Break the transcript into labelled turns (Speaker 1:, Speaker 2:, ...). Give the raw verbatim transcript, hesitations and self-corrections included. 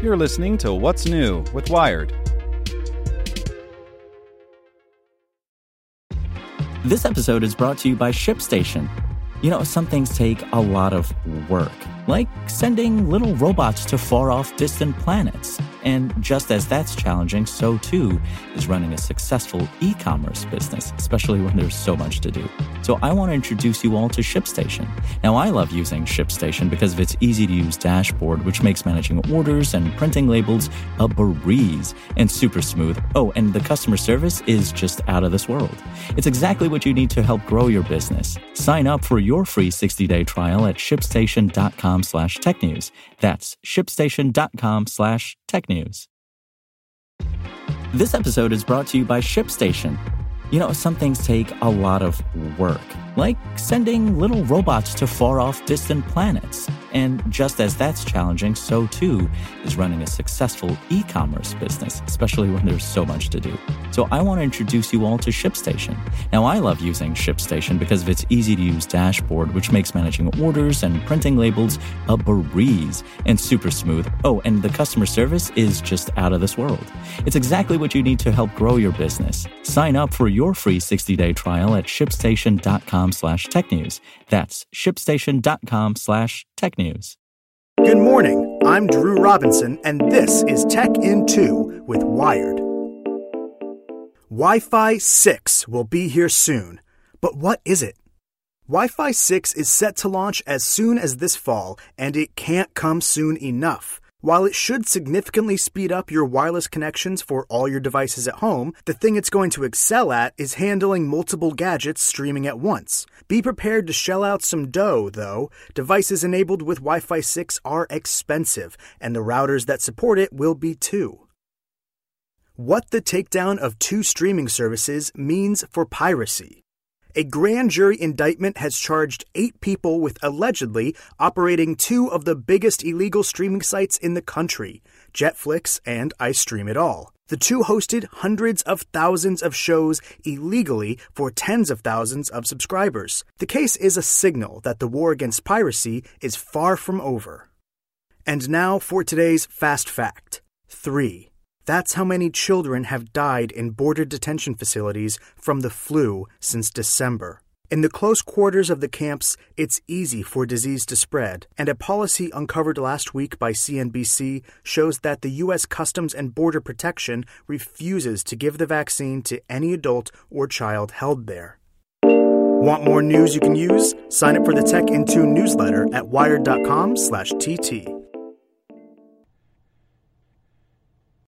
Speaker 1: You're listening to What's New with Wired.
Speaker 2: This episode is brought to you by ShipStation. You know, some things take a lot of work, like sending little robots to far-off distant planets. And just as that's challenging, so too is running a successful e-commerce business, especially when there's so much to do. So I want to introduce you all to ShipStation. Now, I love using ShipStation because of its easy-to-use dashboard, which makes managing orders and printing labels a breeze and super smooth. Oh, and the customer service is just out of this world. It's exactly what you need to help grow your business. Sign up for your free sixty-day trial at shipstation.com slash technews. That's shipstation.com slash technews. This episode is brought to you by ShipStation. You know, some things take a lot of work, like sending little robots to far-off distant planets. And just as that's challenging, so too is running a successful e-commerce business, especially when there's so much to do. So I want to introduce you all to ShipStation. Now, I love using ShipStation because of its easy-to-use dashboard, which makes managing orders and printing labels a breeze and super smooth. Oh, and the customer service is just out of this world. It's exactly what you need to help grow your business. Sign up for your free sixty-day trial at shipstation.com slash technews. That's shipstation.com slash technews.
Speaker 3: Good morning. I'm Drew Robinson, and this is Tech in two with Wired. Wi-Fi six will be here soon. But what is it? Wi-Fi six is set to launch as soon as this fall, and it can't come soon enough. While it should significantly speed up your wireless connections for all your devices at home, the thing it's going to excel at is handling multiple gadgets streaming at once. Be prepared to shell out some dough, though. Devices enabled with Wi-Fi six are expensive, and the routers that support it will be too. What the takedown of two streaming services means for piracy. A grand jury indictment has charged eight people with allegedly operating two of the biggest illegal streaming sites in the country, Jetflix and iStreamItAll. The two hosted hundreds of thousands of shows illegally for tens of thousands of subscribers. The case is a signal that the war against piracy is far from over. And now for today's Fast Fact. Three. That's how many children have died in border detention facilities from the flu since December. In the close quarters of the camps, it's easy for disease to spread, and a policy uncovered last week by C N B C shows that the U S Customs and Border Protection refuses to give the vaccine to any adult or child held there. Want more news you can use? Sign up for the Tech in two newsletter at wired.com slash TT.